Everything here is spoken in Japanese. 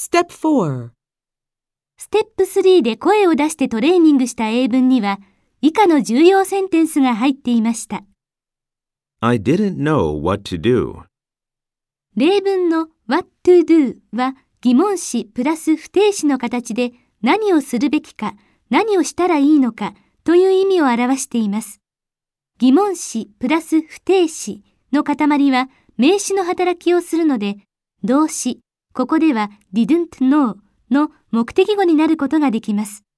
Step 4. ステップ3で声を出してトレーニングした英文には、以下の重要センテンスが入っていました。 I didn't know what to do. 例文の what to do は疑問詞プラス不定詞の形で何をするべきか、何をしたらいいのかという意味を表しています。疑問詞プラス不定詞の塊は名詞の働きをするので、動詞、ここでは didn't know の目的語になることができます。